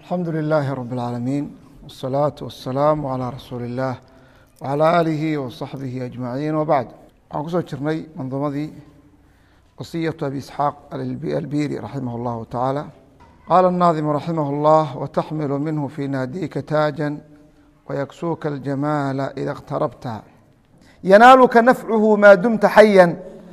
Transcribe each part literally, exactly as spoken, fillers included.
الحمد لله رب العالمين والصلاة والسلام على رسول الله وعلى آله وصحبه أجمعين وبعد waxaan kusoo jirnay manduumadii wasiyatu abi isxaaq albiri raximah اllahu tacaala qaala الnaadimu raximah اllah wataxmilu minhu fii naadika taajan wayaksuuka aljamaala ida اqtarabta yanaaluka nafcuhu maa dumta xayan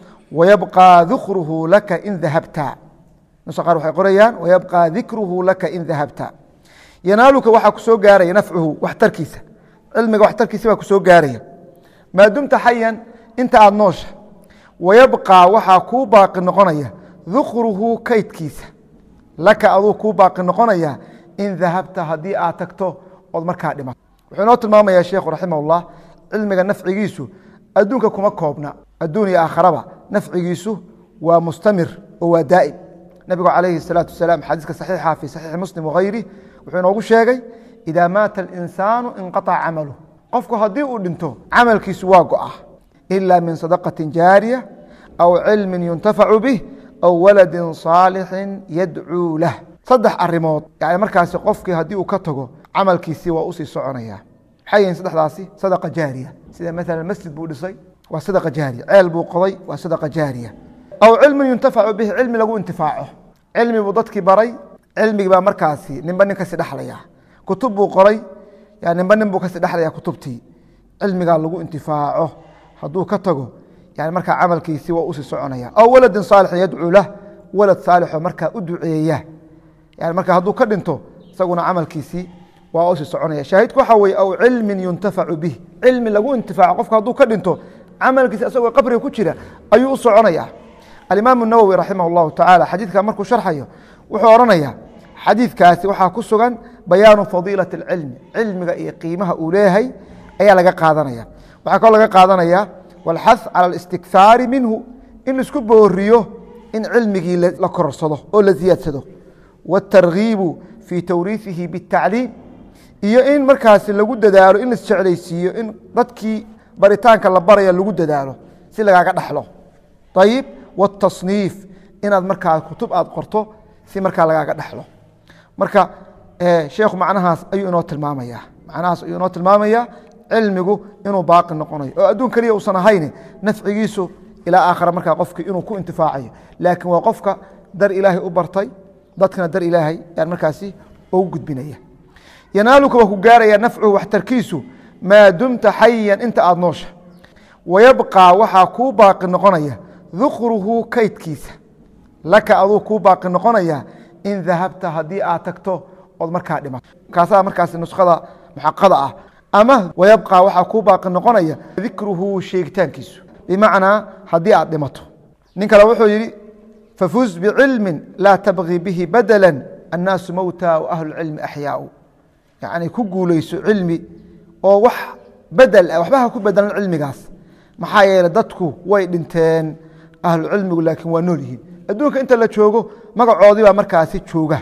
wayabqى dukruhu laka in dahabta nusa qaar waxay qorayaan wayabqى dikruhu laka in dahabta yanaaluka waxaa ku soo gaaraya nafcuhu waxtarkiisa cilmiga waxtarkiisa baa ku soo gaaraya maa dumta xayan inta aada noosha wayabqىa waxaa kuu baaqi noqonaya dukruhu kaydkiisa laka aduu kuu baaqi noqonaya in dahabta haddii aad tagto ood markaa dhimato wuxuu inoo tilmaamaya sheekhu raximah اllah cilmiga nafcigiisu adduunka kuma koobna adduun iyo aakharaba nafcigiisu waa mustamir oo waa daa'im nabigu calayhi الsalaatu wasalaam xadiiska saxiixa fi saxiixi muslim wagayri wuxuu inoogu sheegay idaa maata alinsaanu inqaطca camalu qofku haddii uu dhinto camalkiisu waa go-a إلا من صدقة جاaرية أو علم ينتفع به أو waلد صاaلح يdعوu لah saddex arimood yani markaasi qofkii haddii uu ka tago camalkiisii waa usii soconaya maxay yihiin saddexdaasi sadqa jaariya sida maala masjid buu dhisay waa sadqa jaariya ceel buu qoday waa sadqa jaariya aw cilmi yuntafacu bihi cilmi lagu intifaaco cilmi buu dadkii baray cilmigii baa markaasi ninba nin kasi dhexlaya kutub buu qoray ninba nin buu kasi dhexlaya kutubtii cilmigaa lagu intifaaco hadduu ka tago yani markaa camalkiisii waa usii soconaya aw waladin saalixin yadcuu lah walad saalixoo markaa u duceeya yani marka hadduu ka dhinto isaguna camalkiisii waa usii soconaya shaahidku waxa weye aw cilmin yuntafacu bih cilmi lagu intifaaco qofka hadduu ka dhinto camalkiisi isagoo qabriga ku jira ayuu u soconaya alimaam nawowi raximah اllahu tacaala xadiidka markuu sharxayo wuxuu odhanaya xadiidkaasi waxaa ku sugan bayaanu fadiilati اlcilmi cilmiga iyo qiimaha uu leeyahay ayaa laga qaadanaya waxaa kaloo laga qaadanaya wاlxaث calى الاstikhaari minhu in laisku booriyo in cilmigii la kororsado oo la ziyaadsado wالtargiibu fii tawriiثihi bالtacliim iyo in markaasi lagu dadaalo in laisjeclaysiiyo in dadkii baritaanka la baraya lagu dadaalo si lagaaga dhaxlo ayib wالtasniif inaad markaa kutub aad qorto si markaa lagaaga dhaxlo marka sheekhu macnahaas ayuu inoo tilmaamaya macnahaas ayuu inoo tilmaamaya cilmigu inuu baaqi noqonayo oo adduun keliya uusan ahayn nafcigiisu ilaa aakhira markaa qofki inuu ku intifaacayo laakiin waa qofka dar ilaahay u bartay dadkana dar ilaahay yaan markaasi ugu gudbinaya yanaaluka waa ku gaaraya nafcuhu waxtarkiisu maa dumta xayan inta aada noosha wayabqىa waxaa kuu baaqi noqonaya dukruhu kaydkiisa laka aduu kuu baaqi noqonaya in dahabta haddii aad tagto ood markaa dhimato kaasaa markaasi nuskhada muxaqada ah ama wayabqى waxaa kuu baaqi noqonaya dikruhu sheegitaankiisu bimacnaa haddii aad dhimato nin kale wuxuu yihi fafuz bicilmi laa tabغi bihi badla annaasu mowta waahlu cilmi axyaau yani ku guuleyso cilmi oo wax bedel ah waxba ha ku bedelan cilmigaas maxaa yeele dadku way dhinteen ahlu cilmigu laakiin waa nool yihiin adduunka inta la joogo magacoodii baa markaasi jooga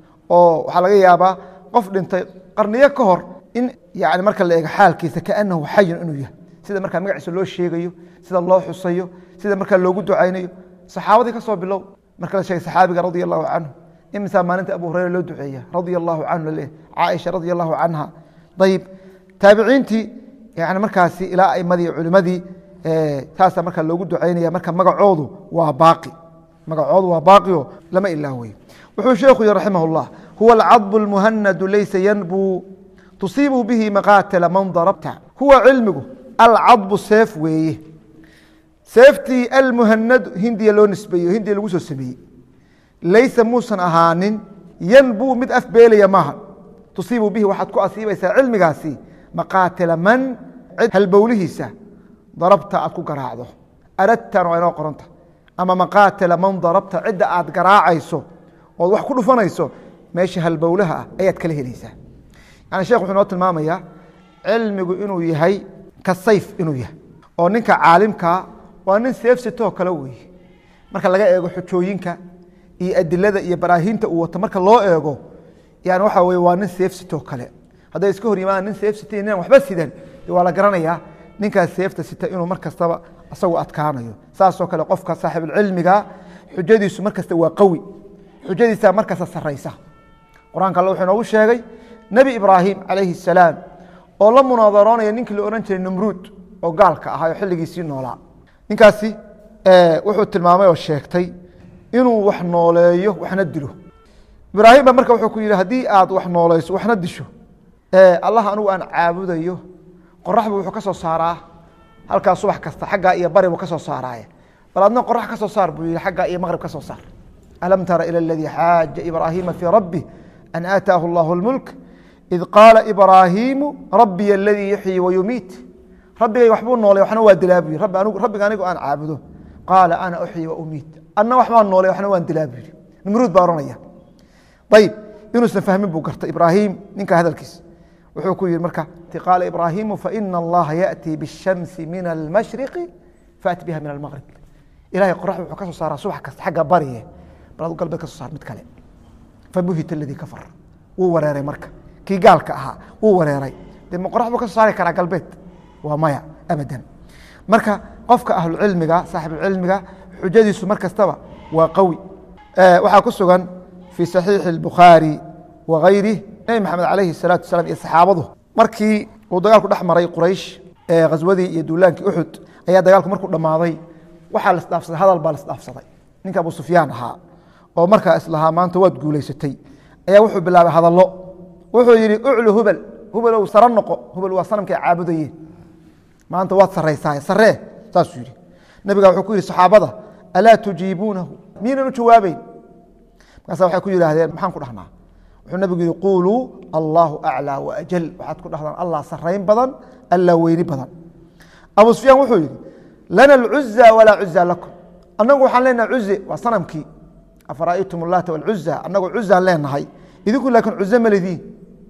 oo waxaa laga yaabaa qof dhintay qarniyo ka hor in yani marka la eego xaalkiisa kaanahu xayun inuu yahay sida markaa magaciisa loo sheegayo sida loo xusayo sida markaa loogu ducaynayo saxaabadii ka soo bilow marka la sheegay saxaabiga radia allahu canhu imisaa maalinta abu hureyra loo duceeya radia allahu canhu laleh caaisha radia allahu canha ayib taabiciintii yani markaasi ilaa aimadii culimadii taasaa markaa loogu ducaynaya marka magacoodu waa baaqi magacoodu waa baaqio lama ilaawey wuxuu sheekhu yihi raximah اllah huwa alcadbu اlmuhanadu laysa yanbuu tusiibu bihi maqaatila man darabta huwa cilmigu alcadbu seef weeye seeftii almuhanadu hindiya loo nisbeeyo hindiya lagu soo sameeyey laysa muusan ahaanin yanbuu mid afbeelaya maaha tusiibu bihi waxaad ku asiibaysaa cilmigaasi maqaatila man cid halbowlihiisa darabta aad ku garaacdo aradtan waa inoo qoranta ama maqaatila man darabta cidda aad garaacayso ood wax ku dhufanayso meesha halbowlaha ah ayaad kala helaysaa yani shekh wuxuu inoo tilmaamayaa cilmigu inuu yahay ka sayf inuu yahay oo ninka caalimkaa waa nin seef sitoo kale weeye marka laga eego xujooyinka iyo adilada iyo baraahiinta uu wato marka loo eego yani waxa weye waa nin seef sitoo kale hadday iska hor yimaadaan nin seef sita ninaan waxba sidan de waa la garanayaa ninkaas seefta sita inuu mar kastaba isagu adkaanayo saasoo kale qofka saaxiibulcilmiga xujadiisu mar kasta waa qawi xujadiisa markasta saraysa quraanka Allah wuxuu noogu sheegay nabi Ibraahim alayhi salaam oo la munaadaroonaya ninkii la oran jiray Namruud oo gaalka ahaa xilligiisii noolaa ninkaasi ee wuxuu tilmaamay oo sheegtay inuu wax nooleeyo waxna dilo Ibraahim marka wuxuu ku yiri hadii aad wax noolayso waxna disho ee Allah anu aan caabudayo qoraxdu wuxuu ka soo saaraa halka subax kasta xagga iyo bari uu ka soo saaraaya baladna qorax ka soo saar buu yiri xagga iyo maghrib ka soo saar alam tara ila alladhi haaja Ibraahim fi rabbi an aataahu Allahu al-mulk إذ قال إبراهيم ربي الذي يحيي ويميت ربي يحبون نولي وحنا وادلابي ربي أنا ربي أنا أنا عابده قال أنا أحيي وأميت أنا وحنا نولي وحنا وادلابي نمرود بارونيا طيب يونس نفهم بوكرت إبراهيم نك هذا الكيس وحكوا المركع قال إبراهيم فإن الله يأتي بالشمس من المشرق فأتي بها من المغرب إلهي قرح وحكسه صار صبح حق بريه برضو قلبك صار متكلم فبهت الذي كفر ووراري مركع kii gaalka ahaa uu wareeray dimuqraad ka saari kara galbeed waa maya abadan marka qofka ahlu cilmiga saaxiib cilmiga xujadiisu markastaba waa qawi ee waxa ku sugan fi sahih al-bukhari wa ghayrihi nabi maxamed alayhi salatu wasalam iyo saxaabadu markii uu dagaalku dhaxmaray quraysh ee qaswadii iyo duulaankii uhud ayaa dagaalku markuu dhamaaday waxa la isdhaafsaday hadal baa la isdhaafsaday ninka abu sufyaan ahaa oo markaa islaha maanta waad guuleysatay ayaa wuxuu bilaabay hadallo wuxuu yiri uclu hubal hubal oo saranqo hubal waa sanamka caabudayeen maanta waad sareysaa saree taas yiri nabiga wuxuu ku yiri saxaabada ala tujibunahu miina jawaabay markaas waxay ku yiraahdeen maxaan ku dhahnaa wuxuu nabigu yiri qulu Allahu a'la wa ajal waxaad ku dhahdaan Allah sareyn badan alla weyni badan Abu Sufyaan wuxuu yiri lana al-uzza wala uzza lakum annagu waxaan leenahay uzza waa sanamkii afara'aytum allata wal uzza annagu uzza leenahay idinku laakin uzza maladiin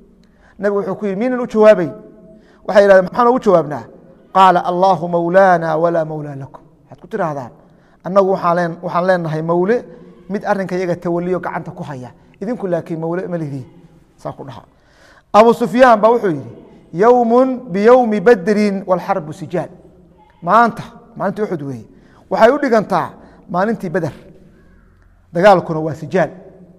nabi wuxuu ku yiri u jawaabay waxa yiraahdaa maxaan ugu jawaabnaa qaala Allahu mawlana wala mawla lakum had ku tiraahdaa annagu waxaan leen waxaan leenahay mawle mid arrinka iyaga tawaliyo gacanta ku haya idinku laakin mawle maladiin saa ku dhaha Abu Sufyaan baa wuxuu yiri yawmun bi yawmi badrin wal harb sijal maanta maalintii Uhud weey waxay u dhigantaa maalintii Badr dagaalkuna waa sijal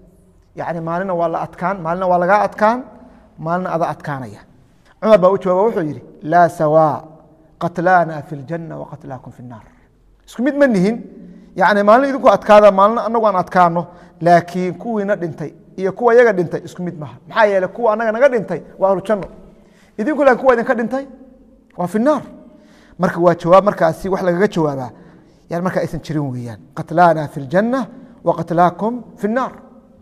يعني مالنا ولا أتكان مالنا ولا جاء أتكان مالنا أذا أتكانية عمر باوجه وحيري لا سواء قتلانا في الجنة وقتلاكم في النار اسكميد منهن يعني مالنا إذا كو أتكاذا مالنا أنا وأنا أتكانه لكن كوي ندنتي إيه كوي يجا دنتي اسكميد مها محايا لكو أنا أنا دنتي وأهل الجنة إذا كل كوي ذنك دنتي وفي النار مركب وجواب مركب أسي وحلا جا جوابه يعني مركب إثن شريون ويان قتلانا في الجنة وقتلاكم في النار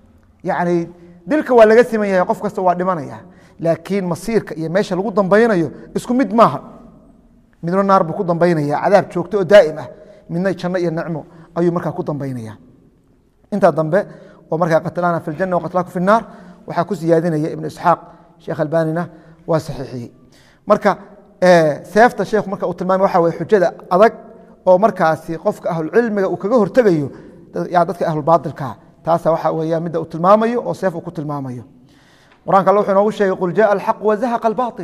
يعني دلك ولا قسم يا قف كسر وادمانيا لكن مصيرك يا ماشي لو دنبينيو اسكو ميد ماها من النار بكو دنبينيا عذاب joogto دائمه من جنة iyo نعمه ayuu marka ku dambeynaya inta dambe oo marka qatlana fil janna wa qatlaaku fil nar waxa ku siyaadinaya ibn ishaq sheekh albanina wa saxiixi marka ee seefta sheekh marka uu tilmaamay waxa way xujada adag oo markaasi qofka ahlul cilmiga uu kaga hortagayo yaa dadka ahlul baadilka taas waxa weeyaa mid uu tilmaamayo oo seef uu ku tilmaamayo quraanka Allah wuxuu noogu sheegay qul jaa al-haq wa zahaqa al-baatil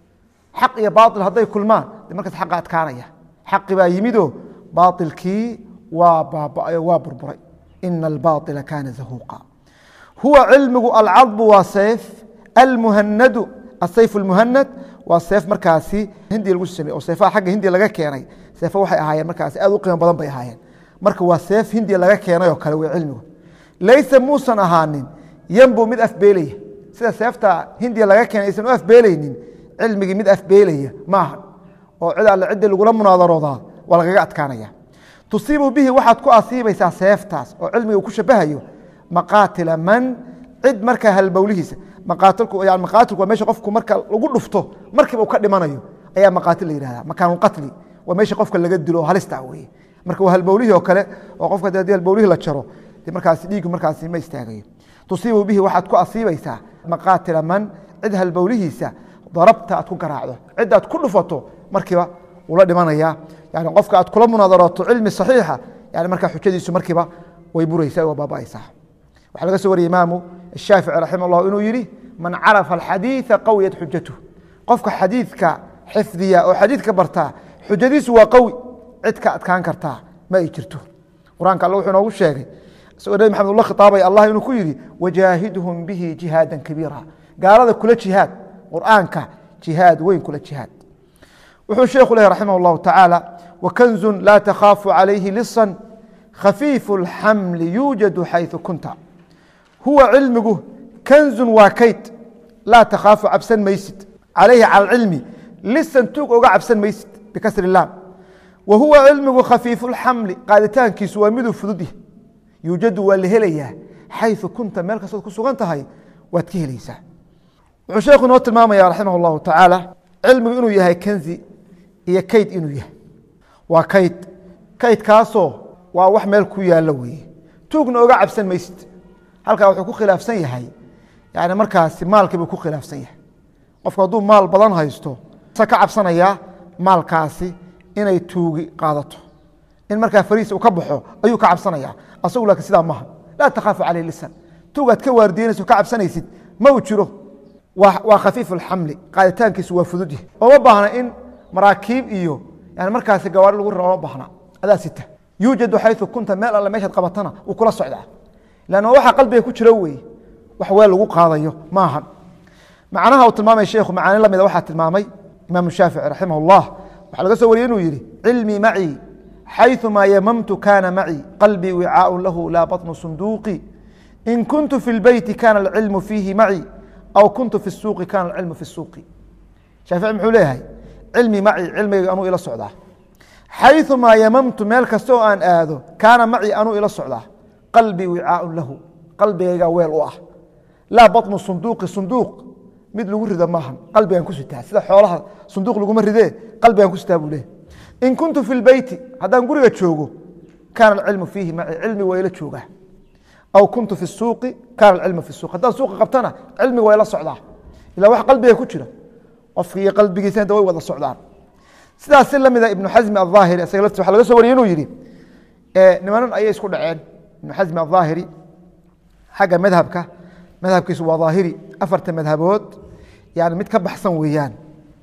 haq iyo baatil haday kulmaan markaas xaq adkaanaya xaq baa yimido baatilkii waa baaba waa burburay inna al-baatila kana zahuqa huwa ilmuhu al-'adb wa sayf al-muhannad as-sayf al-muhannad wa sayf markaasi hindi lagu sameeyay oo sayfaha xaq hindi laga keenay sayfa waxay ahaayeen markaasi aad u qiimo badan bay ahaayeen marka waa sayf hindi laga keenay oo kale way cilmigu ليس موسى أهانين ينبو مد أفبيلية سيدا سيفتا هندية لغا كان إيسان أفبيليين علمي مد أفبيلية ماهن وعدا على عدة لغلا مناظرة ذا والغاقات كانيا تصيب به واحد كو أصيب إيسا سيفتاس وعلمي وكوش بهيو مقاتل من عد مركا هالبوليس مقاتلكو يعني مقاتلكو وماشي قفكو مركا لغو لفتو مركب وكدمانيو أي مقاتل ليرها مكان قتلي وماشي قفكو اللي قدلو هالستعوي مركا وهالبوليه وكلا وقفكو دي البوليه لتشرو markaas dhiigu markaas ma istaagayo tusiibu bihi waxaad ku asiibaysaa maqaatila man cidha albawlihiisa darabta aad ku garaacdo cid aad ku dhufato markiiba ula dhimanaya yani qofka aad kula munaadarato cilmi saxiixa yani marka xujadiisu markiiba way buraysaa oo baabaaysaa waxa laga soo wariyay imaamu Shaafici rahimahullah inuu yiri man arafa alhadith qawiyat hujjatuhu qofka xadiidka xifdiya oo xadiidka barta xujadiisu waa qawi cid ka adkaan kartaa ma ay jirto quraanka Allah wuxuu noogu sheegay isagoo nabi maxamed ula khitaabay allah inuu ku yidhi wajaahidhum bihi jihaadan kabiira gaalada kula jihaad qur'aanka jihaad weyn kula jihaad wuxuu sheekhu leeyahy raximah allahu tacaala wakanzun laa takhaafu calayhi lisan khafiifu اlxamli yuujadu xayثu kunta huwa cilmigu kanzun waa kayd laa takhaafu cabsan maysid calayhi cala cilmi lisan tuug oga cabsan maysid bikasri laam wa huwa cilmigu khafiifu lxamli qaaditaankiisu waa miduu fudud yahy yuujadu waa la helayaa xayثu kunta meel kastood ku sugan tahay waad ka helaysaa wuxuu sheekhu inoo tilmaamaya raximah اllahu tacaala cilmigu inuu yahay kanzi iyo kayd inuu yahay waa kayd kaydkaasoo waa wax meel ku yaalo weeye tuugna oga cabsan maysid halkaa wuxuu ku khilaafsan yahay yani markaasi maalkii buu ku khilaafsan yahay qofku hadduu maal badan haysto sa ka cabsanayaa maalkaasi inay tuugi qaadato in markaa fariis uu ka baxo ayuu ka cabsanayaa asagu laakiin sidaa maaha laa takhaafu caleyh lisan tuugaad ka waardiinayso ka cabsanaysid ma uu jiro waa khafiifu lxamli qaaditaankiisu waa fudud yahay ooma baahna in maraakiib iyo yani markaasi gawaari lagu rara ooma baahna adaa sita yuujadu xayثu kunta meel alle meeshaad qabatana wuu kula socdaa lann waxa qalbiga ku jiro weye wax weel lagu qaadayo maaha macnaha uu tilmaamay sheekhu macaani lamida waxaa tilmaamay imaam shaafici raximah اllah waxaa laga soo wariyey inuu yihi cilmii macii xayثuma yamamtu kana macii qalbii wicaaء lahu laa baطnu sunduuqi in kuntu fi اlbeyti kana alcilmu fiihi macii aw kuntu fi الsuuqi kana alcilmu fi الsuuqi shaafici muxuu leeyahay cilmii macii cilmigayga anuu ila socdaa xayثuma yamamtu meel kasta oo aan aado kaana macii anuu ila socdaa qalbii wicaaء lahu qalbigayga weel u ah laa baطnu sunduuqi sunduuq mid lagu rido maaha qalbigaan ku sitaa sida xoolaha sunduuq laguma ridee qalbigaan ku sitaa buu leeyahy in kuntu fi lbeyti haddaan guriga joogo kaana alcilmu fiihi maci cilmi waa ila joogaa aw kuntu fi suuqi kaana alcilmu fi suuq haddaan suuqa qabtana cilmiga waa ila socdaa ilaa wax qalbiga ku jira qofki iyo qalbigiisa inta way wada socdaan sidaas si lamida ibnu xasmi aلظaahiri isaga laftiis waxa laga soo wariyey inuu yihi nimanan ayay isku dhaceen ibnu xasmi aلظaahiri xagga madhabka madhabkiisu waa ظaahiri afarta madhabood yani mid ka baxsan weeyaan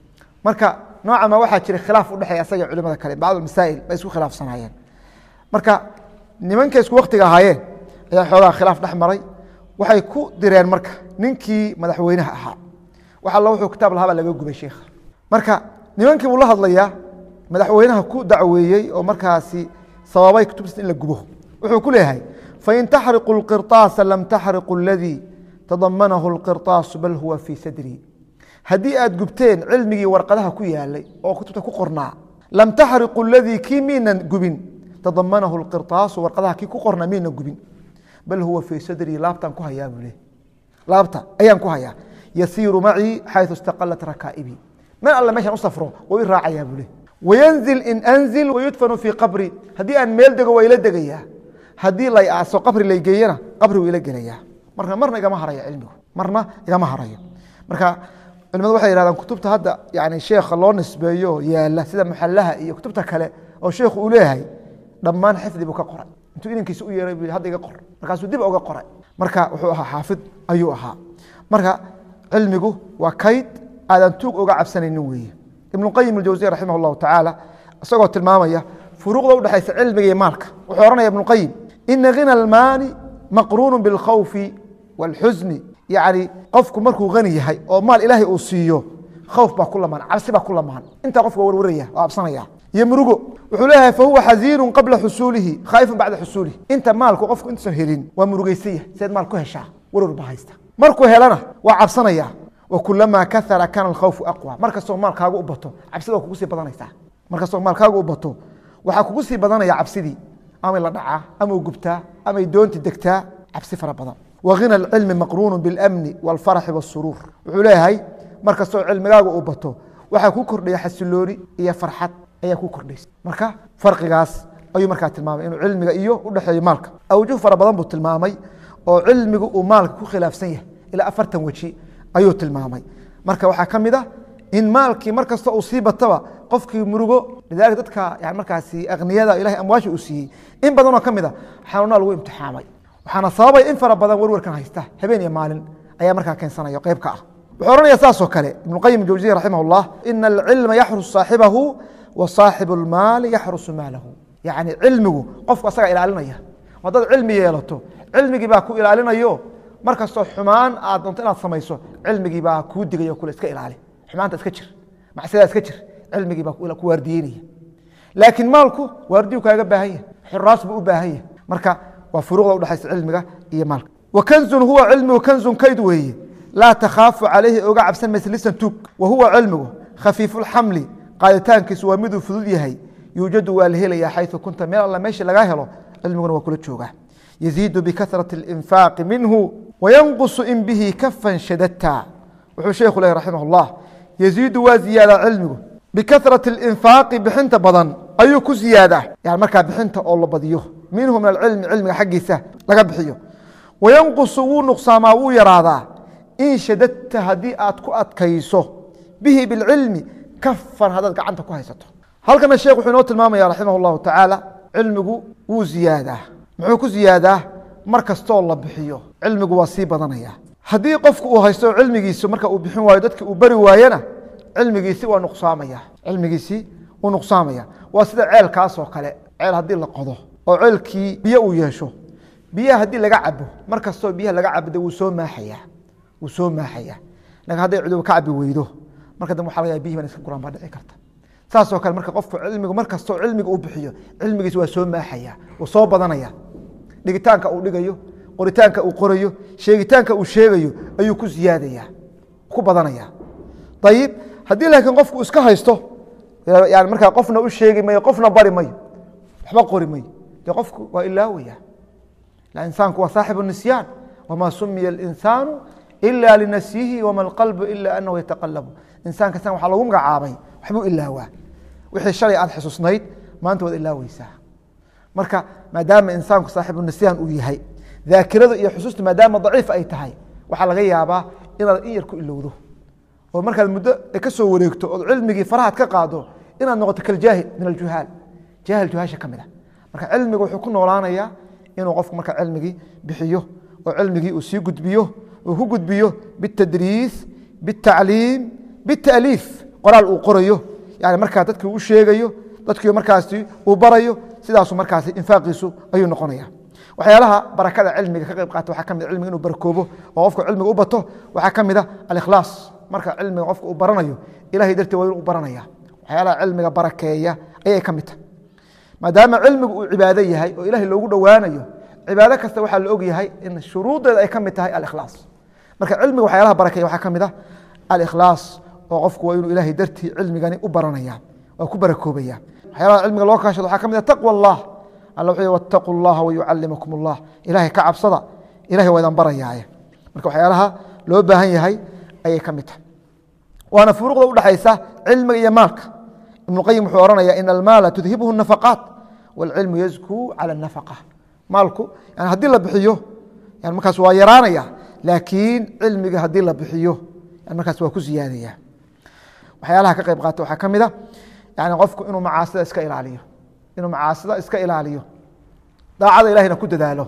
marka nooca ma waxaa jira khilaaf udhexeeya asaga culimada kale bacd masaa'il bay isku khilaafsanaayeen marka nimanka isku waktiga ahaayeen ayaa xoogaa khilaaf dhex maray waxay ku direen marka ninkii madaxweynaha ahaa wax alla wuxuu kitaab lahaa baa laga gubay sheikha marka nimankii buu la hadlayaa madaxweynaha ku dacweeyey oo markaasi sababay kutubtiisa in la gubo wuxuu ku leeyahay fain taxriqu اlqirطaasa lam taxriqu اladii tadamanahu اlqirطaasu bal huwa fii sadrii haddii aad gubteen cilmigii warqadaha ku yaalay oo kutubta ku qornaa lam taxriqu اladii kii miinan gubin tadamanahu اlqirطaasu warqadaha kii ku qornaa miinan gubin bal huwa fii sadrii laabtaan ku hayaa buu le laabta ayaan ku hayaa yasiiru macii xayثu istaqalat rakaa'ibii meel alle meeshaan u safro wuu i raacayaa buu le wayanzil in anzil wayudfanu fii qabri haddii aan meel dego waa ila degayaa haddii lay aaso qabri lay geeyana qabri wuu ila gelayaa marka marna igama harayo cilmigu marna igama harayo marka culimadu waxay yihahdaan kutubta hadda yani sheekha loo nisbeeyo yaala sida muxalaha iyo kutubta kale oo sheekhu uu leeyahay dhammaan xifdi buu ka qoray intuu inankiisa u yeeray bu hadda iga qor markaasuu dib uga qoray marka wuxuu ahaa xaafid ayuu ahaa marka cilmigu waa kayd aadan tuug oga cabsanaynin weeye ibnu qayim aljawsiya raximah اllahu tacaala isagoo tilmaamaya furuuqda udhexaysa cilmiga iyo maalka wuxuu ohanaya ibnu qayim ina hina almaali maqruunu biاlkhawfi wاlxusni yacni qofku markuu hani yahay oo maal ilaahay uu siiyo khawf baa ku lamaan cabsi baa ku lamaan intaa qofka warwaraya oo absanaya iyo murugo wuxuu leeyahay fahuwa xaziinu qabla xusuulihi khaa'ifun bacda xusuulihi inta maalku qofku intuusan helin waa murugaysan yahay seed maal ku heshaa warwar baa haysta markuu helana waa cabsanaya wakulamaa kahara kaana alkhawfu aqwa mar kastoo maalkaagu u bato cabsida waa kugu sii badanaysaa mar kastoo maalkaagu u bato waxaa kugu sii badanaya cabsidii amay la dhacaa amay gubtaa amay doonti degtaa cabsi fara badan wahina alcilmi maqruunu biاlamni wاlfaraxi wاsuruur wuxuu leeyahay mar kastoo cilmigaagu uu bato waxaa ku kordhaya xasilooni iyo farxad ayaa ku kordhaysa marka farqigaas ayuu markaa tilmaamay inuu cilmiga iyo udhexeeyo maalka awjuh fara badan buu tilmaamay oo cilmigu uu maalka ku khilaafsan yahay ilaa afartan weji ayuu tilmaamay marka waxaa ka mid a in maalkii mar kasta uu sii bataba qofkii murugo lidaalika dadka yani markaasi akniyada ilahay amwaasha uu siiyey in badanoo ka mid a xanuunaa lagu imtixaamay waxaana sababay in fara badan warwarkan haysta habeen iyo maalin ayaa markaa keensanaya qeyb ka ah wuxuu ohanaya saasoo kale ibnu qayim jawsiya raximah اllah ina alcilma yaxrus saaxibahu wa saaxibu اlmaali yaxrusu maalahu yacni cilmigu qofku asagaa ilaalinaya haddaad cilmi yeelato cilmigii baa ku ilaalinayo markastoo xumaan aad doonto inaad samayso cilmigii baa kuu digayo kule iska ilaali xumaanta iska jir macsidaa iska jir cilmigii baa ku waardiyeynaya laakiin maalku waardiyu kaaga baahan yahay xiraas buu u baahan yahay marka waa furuuqda udhaxaysa cilmiga iyo maalka wakanzun huwa cilmigu kanzun kayd weeye laa takhaafu calayhi oga cabsan maysa lisan tuug wa huwa cilmigu khafiifu lxamli qaaditaankiisu waa miduu fudud yahay yuujadu waa la helayaa xayu kunta meel alla meesha lagaa helo cilmiguna waa kula joogaa yaziidu bikasrati اlinfaaqi minhu wayanqusu in bihi kafan shadadta wuxuu sheekhu lehy raximah اllah yaziidu waa ziyaadaa cilmigu bikasrati اlinfaaqi bixinta badan ayuu ku ziyaadaa yani markaa bixinta oo la badiyo minhu min alcilmi cilmiga xaggiisa laga bixiyo wayanqusu wuu nuqsaamaa wuu yaraadaa in shadadta haddii aad ku adkayso bihi bilcilmi kafan haddaad gacanta ku haysato halkana sheekh wuxuu inoo tilmaamaya raximah اllahu tacaala cilmigu wuu ziyaadaa muxuu ku ziyaadaa mar kastoo la bixiyo cilmigu waa sii badanaya haddii qofku uu haysto cilmigiisu marka uu bixin waayo dadki uu bari waayena cilmigiisi waa nuqsaamaya cilmigiisii uu nuqsaamaya waa sida ceelkaas oo kale ceel haddii la qodo oo ceelkii biyo uu yeesho biyaha haddii laga cabo mar kastoo biyaha laga cabode wuu soo maaxaya wuu soo maaxaya lakin hadday cuduba ka cabi weydo marka dambe waxa laga yaaba biyihi baan iska guraan baa dhici karta saasoo kale marka qofku cilmigu mar kastoo cilmiga uu bixiyo cilmigiisi waa soo maaxaya wuu soo badanaya dhigitaanka uu dhigayo qoritaanka uu qorayo sheegitaanka uu sheegayo ayuu ku ziyaadaya ku badanaya ayib haddii laakiin qofku iska haysto yani markaa qofna u sheegi mayo qofna bari mayo waxba qori mayo dee qofku waa ilaawaya insaanku waa saaxibu nisyaan wamaa sumiya اlinsaanu ila linasyihi wama alqalbu ila anahu yataqalabu insaanka san waxaa lagu magacaabay waxbuu ilaawaa wixii shalay aad xusuusnayd maanta waad ilaaweysaa marka maadaama insaanku saaxibu nisyaan uu yahay daakirada iyo xusuusta maadaama daciif ay tahay waxaa laga yaabaa inaad in yar ku ilowdo oo markaad muddo ka soo wareegto ood cilmigii farahaad ka qaado inaad noqoto kaljaahil min aljuhaal jaahil juhaasha ka mid ah marka cilmiga wuxuu ku noolaanayaa inuu qofku marka cilmigii bixiyo oo cilmigii uu sii gudbiyo uu ku gudbiyo bitadriis bitacliim bitaliif qoraal uu qorayo yani markaa dadkii u sheegayo dadkii markaasi uu barayo sidaasu markaasi infaaqiisu ayuu noqonaya waxyaalaha barakada cilmiga ka qayb qaata waxaa ka mid a cilmiga inuu barakoobo oo qofka cilmiga u bato waxaa ka mid a alikhlaas marka cilmiga qofka uu baranayo ilahay darteed waa inuu baranaya waxyaalaha cilmiga barakeeya ayay ka mid tahay maadaama cilmigu uu cibaado yahay oo ilahay loogu dhowaanayo cibaado kasta waxaa la og yahay in shuruudeeda ay ka mid tahay alikhlaas marka cilmiga waxyaalaha barakeeya waxaa ka mid a alikhlaas oo qofku waa inuu ilahay dartii cilmigani u baranaya waa ku barakoobaya waxyaalaha cilmiga loo kaashado waxaa ka mid a taqwa allah alla wuxuu wattaquu llaha wayucallimakum allah ilahay ka cabsada ilahay waa idan barayaaye marka waxyaalaha loo baahan yahay ayay ka mid tahay waana furuuqda udhaxaysa cilmiga iyo maalka ibnu qayim wuxuu ohanaya in almaala tudhibuhu nafaqaat wاlcilmu yazkuu cala nafaqa maalku yani haddii la bixiyo yani markaas waa yaraanaya laakiin cilmiga haddii la bixiyo yani markaas waa ku ziyaadaya waxyaalaha ka qayb qaata waxaa ka mid a yani qofku inuu macaasida iska ilaaliyo inuu macaasida iska ilaaliyo daacada ilahina ku dadaalo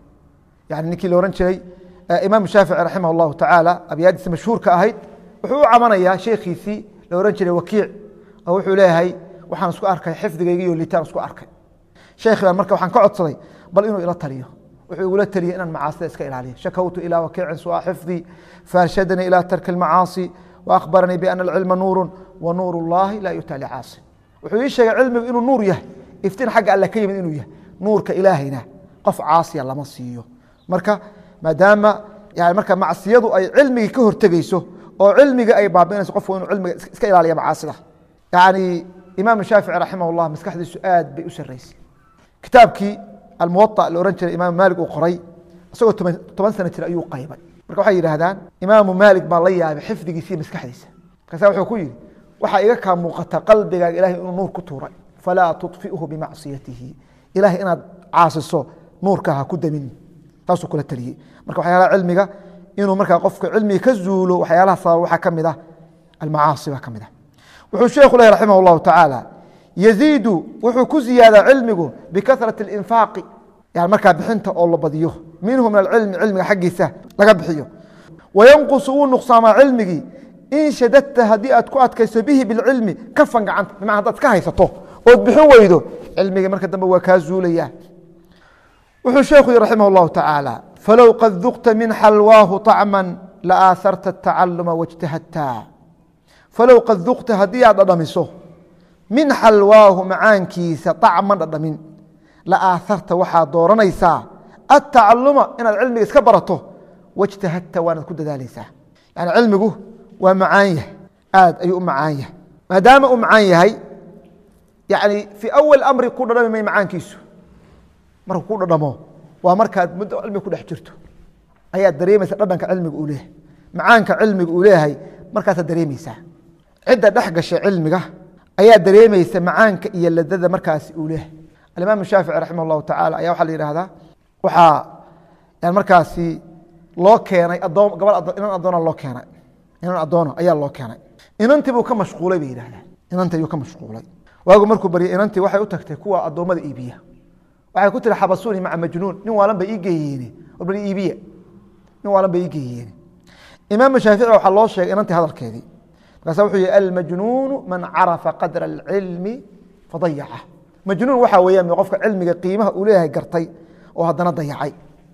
yani ninkii la ohan jiray imaam shaafici raximah اllahu tacaala abyaadiisa mashhuurka ahayd wuxuu u camanayaa sheekhiisii la ohan jiray wakiic oo wuxuu leeyahay waxaan isku arkay xifdigayga iyo litaan isku arkay sheekhi baan marka waxaan ka codsaday bal inuu ila taliyo wuxuu igula taliyay inaan macaasida iska ilaaliyo shakawtu ilaa wakiicin sua xifdii faarshadanii ilaa tarki اlmacaasi waakbaranii biana alcilma nuuru wa nuur اllahi laa yutaa licaasi wuxuu ii sheegay cilmigu inuu nuur yahay iftiin xagga alle ka yimid inuu yahay nuurka ilaahayna qof caasiya lama siiyo marka maadaama yani marka macsiyadu ay cilmigii ka hortegeyso oo cilmiga ay baabiinayso qofku inuu cilmiga iska ilaaliya macaasida yani imaam shaafici raximah اllah maskaxdiisu aad bay u saraysay kitaabkii almuwaطa la ohan jiray imaam maalik uu qoray isagoo toban sana jir ayuu qaybay marka waxay yidhaahdaan imaamu maalik baa la yaabay xifdigiisa iyo maskaxdiisa markaasa wuxuu ku yidhi waxaa iga kaa muuqata qalbigaaga ilahay inuu nuur ku tuuray falaa tuطfiuhu bimacsiyatihi ilahay inaad caasiso nuurka ha ku damin taasuu kula taliyey marka waxyaalaha cilmiga inuu markaa qofka cilmiga ka zuulo waxyaalaha sabab waxaa ka mid ah almacaasi baa ka mid ah wuxuu sheekhu leh raximah اllahu tacaala yaziidu wuxuu ku ziyaadaa cilmigu bikasrati اlinfaaqi yani markaa bixinta oo la badiyo minhu min alcilmi cilmiga xaggiisa laga bixiyo wayanqusu wuu nuqsaamaa cilmigii in shadadta haddii aad ku adkayso bihi bilcilmi kafan gacanta bimana hadaad iska haysato ood bixin weydo cilmigii marka dambe waa kaa zuulaya wuxuu sheekhu yihi raximah اllahu tacaala falow qad dukta min xalwaahu طacma laaharta الtacaluma wاjtahadta falow qad dukta haddii aad dhadhamiso min xalwaahu macaankiisa طacman dhadhamin laaaharta waxaad dooranaysaa atacaluma inaad cilmiga iska barato wاjtahadta waanaad ku dadaalaysaa yani cilmigu waa macaan yahay aad ayuu u macaan yahay maadaama uu macaan yahay yani fii awal amri ku dhadhami may macaankiisu markuu ku dhadhamo waa markaad muddo cilmiga ku dhex jirto ayaad dareemaysa dhadhanka cilmiga uu leeyahay macaanka cilmiga uu leeyahay markaasaad dareemaysaa cidda dhex gashay cilmiga ayaa dareemaysa macaanka iyo ladada markaasi uu leeyahay alimaam shaafici raximah اllahu tacala ayaa waxaa la yihahdaa waxaa yan markaasi loo keenay adoon gabadh inan adoona loo keenay inan adoona ayaa loo keenay inantii buu ka mashquulay bay yidhahdaan inantii ayuu ka mashquulay waagu markuu baryay inantii waxay u tagtay kuwa addoommada iibiya waxay ku tiri xabasuuni maca majnuun nin waalan bay ii geeyeene bal iibiya nin waalan bay ii geeyeene imaam shaafici waxaa loo sheegay inantii hadalkeedii markaasa wuxuu yihi almajnuunu man carafa qadra alcilmi fadayaca majnuun waxaa weeyaan qofka cilmiga qiimaha uu leeyahay gartay oo haddana dayacay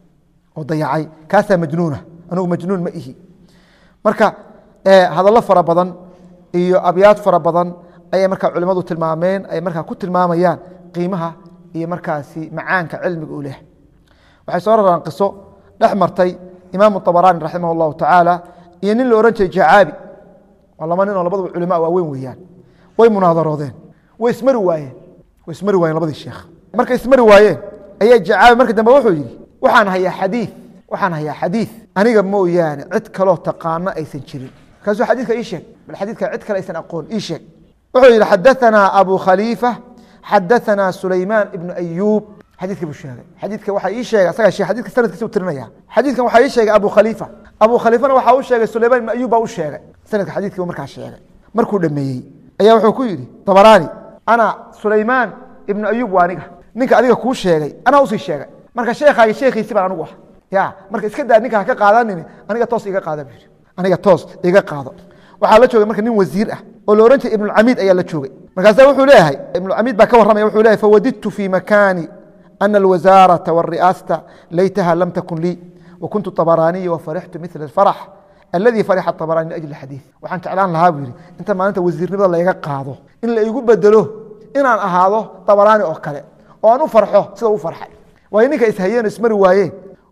oo dayacay kaasaa majnuuna anugu majnuun ma ihi marka hadallo fara badan iyo abyaad fara badan ayay markaa culimadu tilmaameen ay markaa ku tilmaamayaan qiimaha iyo markaasi macaanka cilmiga uu leeyahay waxay soo raraan qiso dhex martay imaamu طabaraani raximah اllahu tacaala iyo nin la ohan jiray jacaabi waa laba nin oo labaduba culima waaweyn weeyaan way munaadaroodeen way ismari waayeen way ismari waayeen labadii sheekh markay ismari waayeen ayaa jacaabi markii dambe wuxuu yidhi waxaan hayaa xadiid waxaan hayaa xadiid aniga mooyaane cid kaloo taqaano aysan jirin markaasuu xadiidka ii sheeg bal xadiidka cid kale aysan aqoon ii sheeg wuxuu yidhi xadaثanaa abu khaliifa xadaثanaa sulaymaan ibnu ayuub xadiidka buu sheegay xadiidka waxaa ii sheegay asaga sheekh xadiidka sanadkiisa u tirinaya xadiidkan waxaa ii sheegay abu khaliifa abu khaliifana waxaa u sheegay sulaymaan ibnu ayuub baa u sheegay sanadka xadiidkii buu markaa sheegay markuu dhameeyey ayaa wuxuu ku yidhi طabaraani ana sulaymaan ibnu ayuub waa aniga ninka adiga kuu sheegay anaa usii sheegay marka sheekhaagi sheekhiisi baan anigu ah ya marka iska daa ninka haka qaadanin aniga toos iga qaada buu aniga toos iga qaado waxaa la joogay marka nin wasiir ah oo la ohan jiray ibnucamiid ayaa la joogay markaasaa wuxuu leeyahay ibnucamiid baa ka warramaya wuxuu leeyahay fawadidtu fii makaani ana alwasaarata wاlri'aasata laytaha lam takun lii wakuntu طabaraaniya wafarixtu mila اfarax aladii farixa طabaraani min ajli xadiid waxaan jeclaan lahaa buu yidhi inta maalinta wasiirnimada layga qaado in la igu bedelo inaan ahaado طabaraani oo kale oo aan u farxo sida u farxay waayo ninka ishayeen ismari waayeen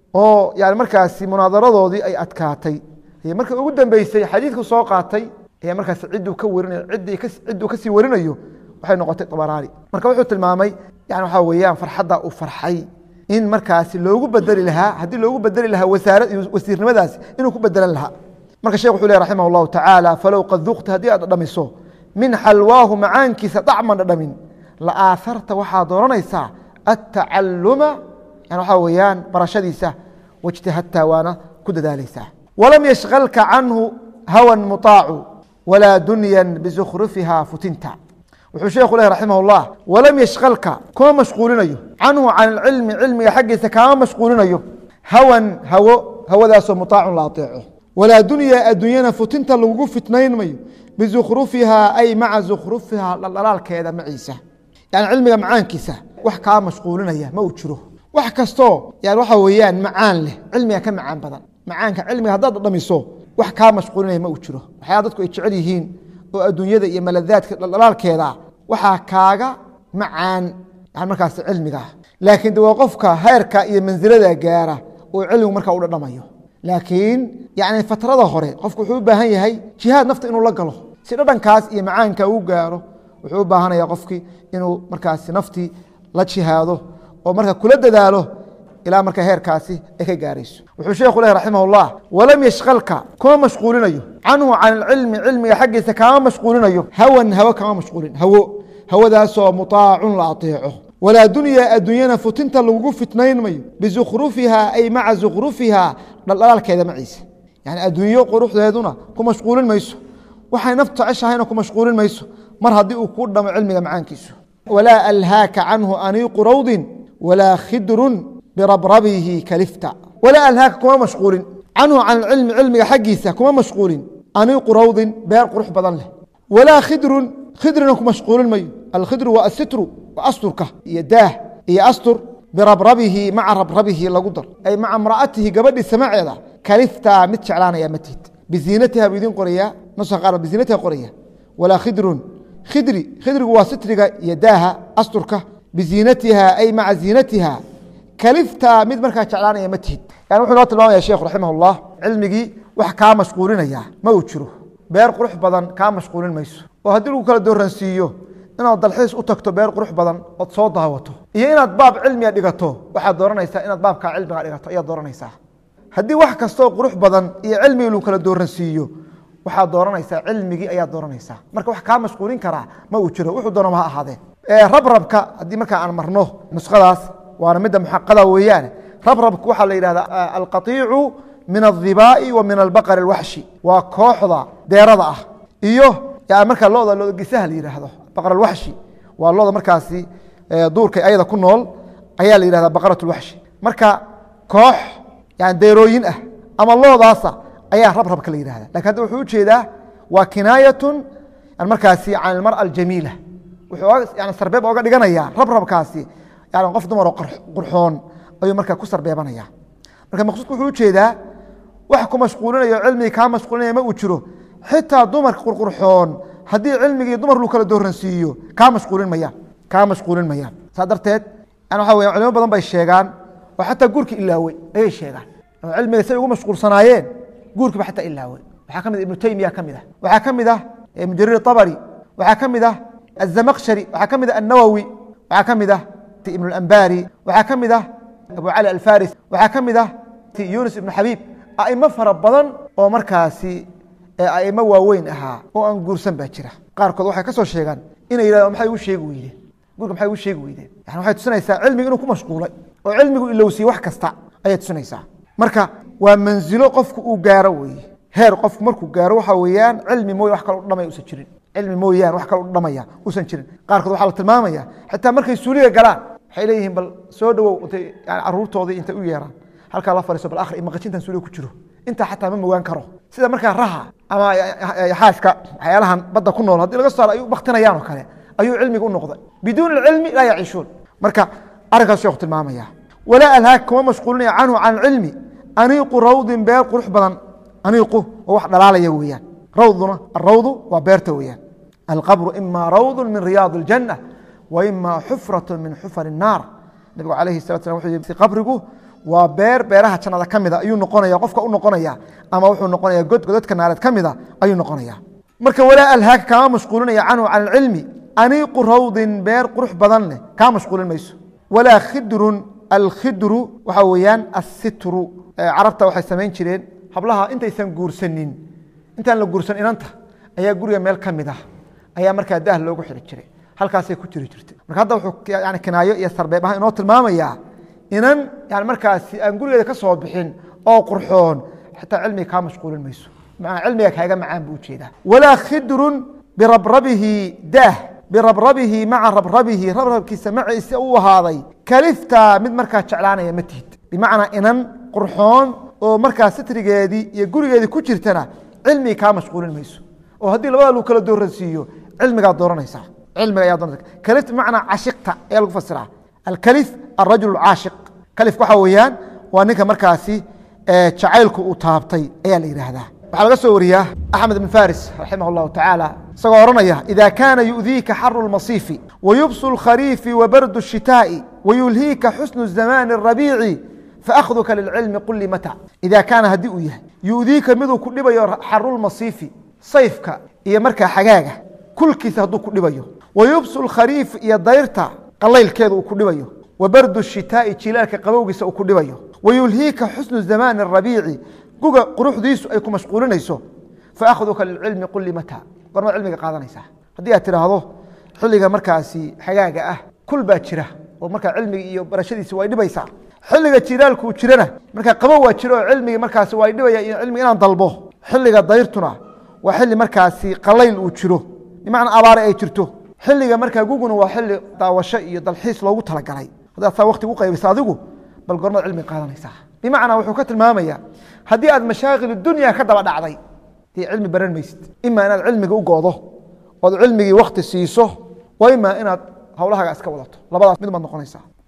oo yani markaasi munaadaradoodii ay adkaatay markii ugu dambeysay xadiidku soo qaatay ayaa markaas cidduu ka warinayo ciddii cidduu kasii warinayo waxay noqotay طabaraani marka wuxuu tilmaamay yani waxaa weeyaan farxadda uu farxay in markaasi loogu bedeli lahaa haddii loogu bedeli lahaa wasaarad iyo wasiirnimadaasi inuu ku bedelan lahaa marka sheekh wuxuu leh raximah اllahu tacaala falow qad dukta haddii aad dhadhamiso min xalwaahu macaankiisa dacman dhadhamin laaaharta waxaa dooranaysaa atacaluma yani waxaa weeyaan barashadiisa wاjtahadta waana ku dadaalaysaa walam yashkalka canhu hawan muطaacu walaa dunyan bizukrufiha futinta wuxuu sheekhu leh raximah اllah walam yashkalka kuma mashquulinayo canhu can cilmi cilmiga xaggiisa kaama mashquulinayo hawan hawo hawadaasoo muطaacun la aطeeco walaa dunya addunyana futinta lagugu fitnayn mayo bizukrufiha ay maca zukrufiha dhalaalkeeda maciisa yani cilmiga macaankiisa wax kaa mashquulinaya ma uu jiro wax kastoo yani waxa weeyaan macaan leh cilmiga ka macaan badan macaanka cilmiga haddaad dhamiso wax kaa mashquulinaya ma uu jiro waxyaa dadku ay jecel yihiin oo adduunyada iyo maladaadka dhalaalkeeda waxaa kaaga macaan yani markaas cilmiga laakiin de waa qofka heerka iyo mansilada gaara oo cilmigu markaa u dhadhamayo laakiin yani fatrada hore qofku wuxuu u baahan yahay jihaad nafta inuu la galo si dhadhankaas iyo macaanka uu gaaro wuxuu u baahanaya qofkii inuu markaasi naftii la jihaado oo marka kula dadaalo ilaa marka heerkaasi ay ka gaarayso wuxuu sheekhu leh raximah اllah walam yashkalka kuma mashquulinayo canhu can cilmi cilmiga xaggiisa kama mashquulinayo hawan hawo kama mashquulin hawo hawadaasoo muطaacun la aطeeco walaa dunya addunyana futinta lagugu fitnayn mayo bizukrufiha ay maca zukrufiha dhaldhalaalkeeda maciisa yani adduunyo quruxdeeduna ku mashquulin mayso waxay naftu jeceshahayna ku mashquulin mayso mar haddii uu ku dhamo cilmiga macaankiisu walaa alhaaka canhu aniiqu rawdin walaa khidrun birabrabihi kalifta walaa alhaaka kuma mashquulin canhu can cilmi cilmiga xaggiisa kuma mashquulin aniiqu rawdin beer qurux badan leh walaa khidrun khidrina ku mashquulin mayo alkhidru waa asitru waa asturka iyo daah iyo astur birabrabihi maca rabrabihi lagu dar ay maca imra'atihi gabadhiisa maceeda kaliftaa mid jeclaanaya ma tihid biziinatiha buu idin qorayaa nusa qaar biziinatiha qoraya walaa khidrun khidri khidrigu waa sitriga iyo daaha asturka biziinatiha ay maca ziinatiha kaliftaa mid markaa jeclaanaya ma tihid yani wuxuu noo tilmaamaya sheekhu raximah ullah cilmigii wax kaa mashquulinaya ma uu jiro beer qurux badan kaa mashquulin mayso oo haddii lagu kala dooransiiyo inaad dalxiis u tagto beer qurux badan ood soo daawato iyo inaad baab cilmiga dhigato waxaad dooranaysaa inaad baabkaa cilmiga dhigato ayaad dooranaysaa haddii wax kastoo qurux badan iyo cilmigii lagu kala dooransiiyo waxaad dooranaysaa cilmigii ayaad dooranaysaa marka wax kaa mashquulin karaa ma uu jiro wuxuu doonama ha ahaadee rabrabka haddii markaa aan marno nuskhadaas waana midda muxaqada weeyaan rabrabku waxaa la yidhahdaa alqaiicu min adibaa'i wa min albaqari alwaxshi waa kooxda deerada ah iyo markaa loda loda gisaha la yidhaahdo baqar alwaxshi waa loda markaasi duurka ayada ku nool ayaa la yidhahdaa baqarat alwaxshi marka koox yani deerooyin ah ama loodaasa ayaa rabrabka la yidhahda lakin hadda wuxuu ujeedaa waa kinaayatun markaasi can almar'a aljamiila wuxuu yani sarbeeb oga dhiganaya rabrabkaasi yani qof dumar oo qurxoon ayuu markaa ku sarbeebanaya marka maqsuudku wuxuu ujeedaa wax ku mashquulinayo cilmigii kaa mashquulinaya ma uu jiro xitaa dumarka qurqurxoon haddii cilmigii dumar lu kala dooransiiyo kaa mashquulin mayaan kaa mashquulin mayaan saa darteed yani waxa weya culimo badan bay sheegaan oo xataa guurki ilaawey ayay sheegaan oo cilmiga say ugu mashquulsanaayeen guurkiiba xataa ilaawey waxaa ka mid ah ibnu taymiya ka mid ah waxaa ka mid ah ibnu jariir abari waxaa ka mid ah azamaqshari waxaa ka mid ah annawowi waxaa ka mid ah ibnu alambari waxaa ka mid ah abu cali alfaris waxaa ka mid ah yunus ibnu xabiib aimo fara badan oo markaasi aimo waaweyn ahaa oo aan guursan baa jira qaarkood waxay ka soo sheegaan inay yidhahdo maxay igu sheegi weydeen guurka maxay igu sheegi weydeen yani waxay tusinaysaa cilmiga inuu ku mashquulay oo cilmigu ilowsiye wax kasta ayay tusinaysaa marka waa manzilo qofku uu gaaro weeye heer qofku markuu gaaro waxa weeyaan cilmi mooye wax kale u dhamaya usan jirin cilmi mooyaan wax kale u dhamaya usan jirin qaarkood waxaa la tilmaamaya xitaa markay suuliga galaan waxay leeyihiin bal soo dhawow intay yani caruurtoodii intay u yeeraan halkaa la fariiso bal akhri maqashintan suuliga ku jiro intaa xataa ma mogaan karo sida markaa raha ama xaaska waxyaalahan badda ku nool haddii laga saaro ay u baktinayaan oo kale ayuu cilmiga u noqday biduuni cilmi laa yaciishuun marka arrinkaas sheekhu tilmaamaya walaa alhaag kuma mashquulinaya canhu can cilmi aniiqu rawdin beer qurux badan aniiqu oo wax dhalaalaya weeyaan rawduna arawdu waa beerta weeyaan alqabru ima rawdu min riyaad اljanna wa ima xufrat min xufar الnaar nabigu alayhi salatu slam wuxuu yii qabrigu waa beer beeraha jannada ka mida ayuu noqonaya qofka u noqonaya ama wuxuu noqonaya god godadka naareed ka mida ayuu noqonaya marka walaa alhaag kama mashquulinaya canhu can cilmi aniiqu rawdin beer qurux badan leh kaa mashquulin mayso walaa khidrun alkhidru waxa weeyaan assitru carabta waxay samayn jireen hablaha intaysan guursanin intaan la guursan inanta ayaa guriga meel ka mid ah ayaa markaa daah loogu xiri jiray halkaasay ku jiri jirtay marka hadda wuxuu yani kinaayo iyo sarbeeb ahaan inoo tilmaamaya inan yani markaasi aan gurigeeda ka soo bixin oo qurxoon xitaa cilmiga kaa mashquulin mayso maa cilmiga kaaga macaan buu ujeedaa walaa khidrun birabrabihi daah birabrabihi maca rabrabihi rabrabkiisa maciisa u ahaaday kaliftaa mid markaa jeclaanaya ma tihid bimacnaa inan qurxoon oo markaa sitrigeedii iyo gurigeedii ku jirtana cilmiga kaa mashquulin mayso oo haddii labada lagu kala dooransiiyo cilmigaa dooranaysaa cilmiga ayaa dooranaysa kalif bimacnaa cashikta ayaa lagu fasiraa alkalif alrajul caashiq kalifka waxa weeyaan waa ninka markaasi jacaylku uu taabtay ayaa la yidhaahdaa waxaa laga soo wariyaa axmed ibn faris raximah اllahu tacaala isagoo ohanaya ida kaana yu'diika xaru اlmasiifi wayubsu اlkhariifi wabardu الshitaaءi wayulhiika xusnu الzamaani الrabiici faأkhduka lilcilmi qul li mata ida kaana haddii uu yahay yu'diika miduu ku dhibayo xaru lmasiifi sayfka iyo markaa xagaaga kulkiisa hadduu ku dhibayo wayubsu اlkhariif iyo dayrta qalaylkeeda uu ku dhibayo wabardu الshitaaءi jilaalka qabowgiisa uu ku dhibayo wayulhiika xusnu zamaani الrabiici guga quruxdiisu ay ku mashquulinayso faأkhduka lilcilmi qul li mata gormaad cilmiga qaadanaysaa haddii aad tidhaahdo xilliga markaasi xagaaga ah kul baa jira oo markaa cilmiga iyo barashadiisi way dhibaysaa xilliga jiraalkuu jirana markaa qabow waa jira oo cilmigii markaasi waa dhibaya iyo cilmiga inaan dalbo xilliga dayrtuna waa xilli markaasi qalayl uu jiro bimacnaa abaare ay jirto xilliga markaa guguna waa xilli daawasho iyo dalxiis loogu talagalay haddaad saa wakti u qaybisa adigu bal gormaad cilmiga qaadanaysaa bimacnaa wuxuu ka tilmaamaya haddii aad mashaakil dunya ka daba dhacday dee cilmi baran maysid ima inaad cilmiga u goodo ood cilmigii wakti siiso wa ima inaad hawlahaaga iska wadato labadaas mid baad noqonaysaa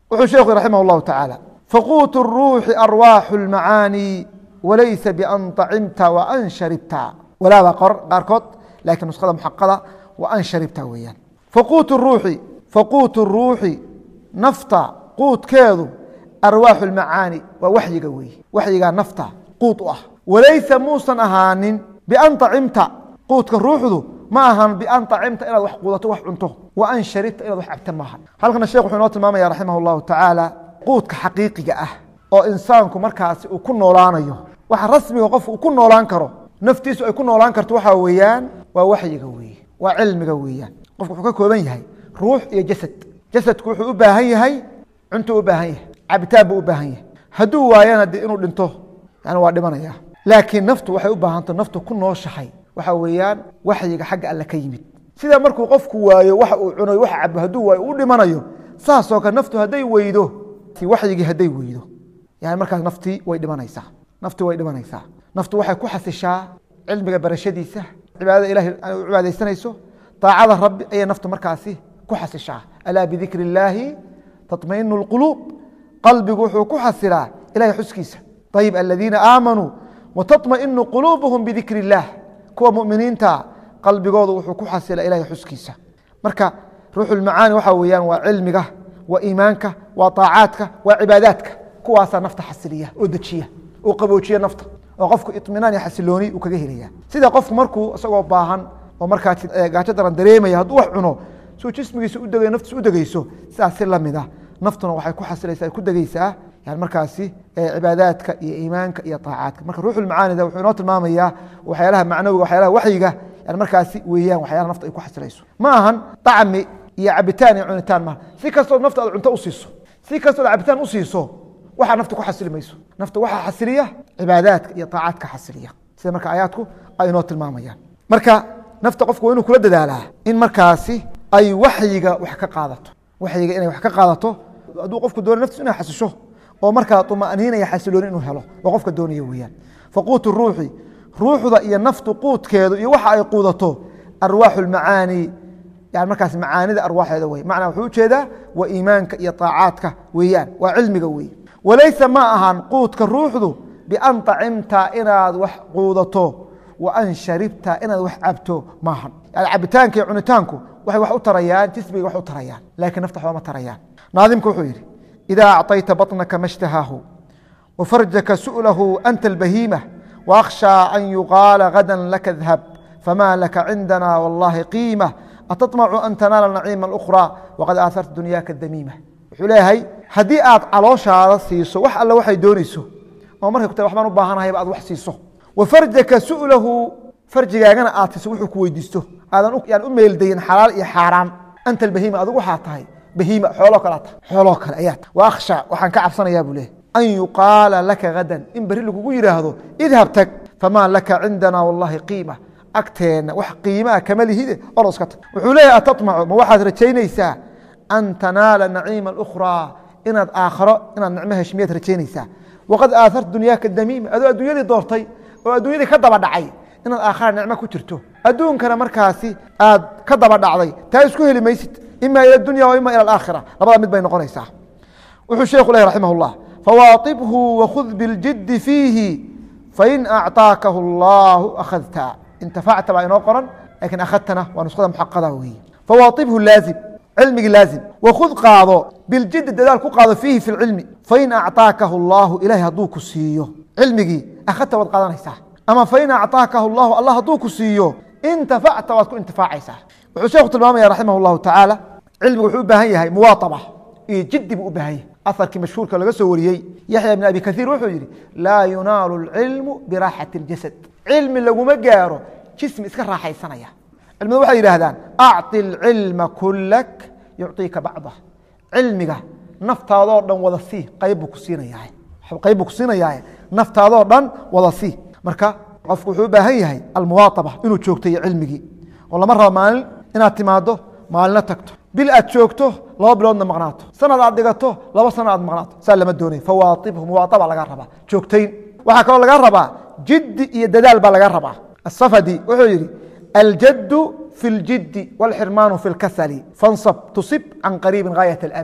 wuxuu sheekhu raximah اllahu tacaala faquutu الruuxi arwaaxu اlmacaani walaysa bian طacimta waan sharibta walaaba qaarkood lakiin nuskhada muxaqada waan sharibta weeyaan faquutu ruuxi faquutu الruuxi nafta quudkeedu arwaaxu اlmacaani waa waxyiga weeye waxyigaa nafta quud u ah walaysa muusan ahaanin bian طacimta quudka ruuxdu ma ahan bian طacimta inaad wax quudato wax cunto wa an sharibta inaad wax cabta maahan halkana sheekh wuxuu inoo tilmaamaya raximah اllahu tacaala quudka xaqiiqiga ah oo insaanku markaasi uu ku noolaanayo waxa rasmiga qof uu ku noolaan karo naftiisu ay ku noolaan karto waxaa weeyaan waa waxyiga weeye waa cilmiga weeyaan qofku wuxuu ka kooban yahay ruux iyo jasad jasadku wuxuu u baahan yahay cunto u baahan yahay cabitaan buu u baahan yahay hadduu waayana dee inuu dhinto yani waa dhimanaya laakiin naftu waxay u baahanto naftu ku nooshahay waxa weeyaan waxyiga xagga alle ka yimid sida markuu qofku waayo waxa uu cunayo waxa cabo hadduu waayo uu dhimanayo saasoo kale naftu hadday weydo waxyigii hadday weydo yani markaas naftii way dhimanaysaa naftii way dhimanaysaa naftu waxay ku xasishaa cilmiga barashadiisa cibaadada ilahay u cibaadaysanayso daacada rabbi ayay naftu markaasi ku xasishaa alaa bidikri illaahi taطmainu اlquluub qalbigu wuxuu ku xasilaa ilahay xuskiisa ayib aladiina aamanuu wataطmainu quluubuhum bidikri اllah kuwa muminiinta qalbigoodu wuxuu ku xasila ilahay xuskiisa marka ruuxu lmacaani waxa weeyaan waa cilmiga waa iimaanka waa طaacaadka waa cibaadaadka kuwaasaa nafta xasiliya oo dejiya oo qaboojiya nafta oo qofku iطminaan iyo xasilooni uu kaga helaya sida qofku markuu isagoo baahan oo markaa gaajo daran dareemaya hadduu wax cuno suu jismigiisa u degay naftiisa u degeyso sidaas si lamid ah naftuna waxay ku xasilaysaa ku degeysaa yani markaasi cibaadaadka iyo iimaanka iyo طaacaadka marka ruuxulmacaanida wuxuu inoo tilmaamayaa waxyaalaha macnawiga waxyaalaha waxyiga yani markaasi weeyaan waxyaalaha nafta ay ku xasilayso ma ahan طacmi iyo cabitaan iyo cunitaan maaha si kastood nafta aad cunto u siiso si kastood cabitaan u siiso waxaa nafta ku xasili mayso nafta waxaa xasiliya cibaadaadka iyo طaacaadka xasiliya sida marka aayaadku ay inoo tilmaamayaan marka nafta qofku waa inuu kula dadaalaa in markaasi ay waxyiga wax ka qaadato waxyiga inay wax ka qaadato hadduu qofku doonayo naftiisu inay xasisho oo markaa طumaaniinaya xasilooni inuu helo oo qofka doonaya weeyaan faquutu ruuxi ruuxda iyo naftu quudkeedu iyo waxa ay quudato arwaaxu اlmacaani yani markaas macaanida arwaaxeeda wey macnaa wuxuu ujeedaa waa iimaanka iyo طaacaadka weeyaan waa cilmiga weeye walaysa ma ahan quudka ruuxdu bian طacimta inaad wax quudato wa an sharibta inaad wax cabto maahan yani cabitaanka iyo cunitaanku waxay wax u tarayaan jismiga wax u tarayaan laakiin nafta waxba ma tarayaan naadimku wuxuu yidhi إida acطayta baطnaka ma اshtahaahu wafarjaka su'lahu anta اlbahiimة وأkhshىa an yuqaala gada laka اdhab fama laka cindana wallahi qiimة ataطmacu an tanaala naciima اlأkhrى waqad aaharta dunyaaka damiima wuxuu leeyahay haddii aad calooshaada siiso wax alle waxay doonayso oo markay ku tahay waxbaan u baahanahayba aad wax siiso wafarjaka su'lahu farjigaagana aad siiso wuxuu ku weydiisto aadan yan u meeldayin xalaal iyo xaaraam anta albahiima adigu waxaa tahay bahiima xooloo kale tahay xooloo kale ayaa tahay wa akhsha waxaan ka cabsanayaa buu leeyahy an yuqaala laka gadan in berri lagugu yidhaahdo idhab tag famaa laka cindana wallahi qiima agteenna wax qiimaa kama lihide oros ka tag wuxuu leeyahay ataطmacu ma waxaad rajaynaysaa an tanaala naciima اlأkhrىa inaad aakharo inaad nicmo hesh miyaad rajaynaysaa waqad aaharta dunyaaka damiima adoo adduunyadii doortay oo adduunyadii ka daba dhacay inaad aakhara nicmo ku jirto adduunkana markaasi aad ka daba dhacday taa isku heli maysid ima ilى اdunya wa ima ilى اaakhira labada mid bay noqonaysaa wuxuu sheekhu leh raximah الlah fawaطibhu wakhud biاljidi fiihi fain acطaakahu اllahu akhadta intafacta baa inoo qoran lakin akhadtana waa nuskhada muxaqada weeye fawaطibhu laazim cilmigii laazim wakhud qaado biاljidi dadaal ku qaado fiihi fi اlcilmi fain acطaakahu اllahu ilahay hadduu ku siiyo cilmigii akhadta waad qaadanaysaa ama fain acطaakahu اllahu allah hadduu ku siiyo intafacta waad ku intifaacaysaa wuxuu sheekhu tilmaamaya raximah اllahu tacaala cilmigu wuxuu u baahan yahay muwaaطaba iyo jidi buu u baahan yahay aharkii mashhuurka laga soo wariyey yaxya bn abi kaiir wuxuu yihi laa yunaalu اlcilmu biraaxati اljasad cilmi laguma gaaro jismi iska raaxaysanaya cilmadu waxay yidhaahdaan acطi اlcilma kulak yucطiika bacdah cilmiga naftaadoo dhan wada sii qayb buu ku siinayaa qayb buu ku siinayaa naftaadoo dhan wada sii marka qofku wuxuu u baahan yahay almuwaaطaba inuu joogtayo cilmigii oo lama rabo maalin inaad timaado maalina tagto bil aad joogto laba biloodna maqnaato sanad aad dhigato laba sana aad maqnaato saa lama doonay fawaatibhu muwaaطaba laga rabaa joogtayn waxaa kaloo laga rabaa jiddi iyo dadaal baa laga rabaa asafadi wuxuu yihi aljaddu fi اljiddi wاlxirmaanu fi اlkasali fansab tusib can qariibin gaayat اlamali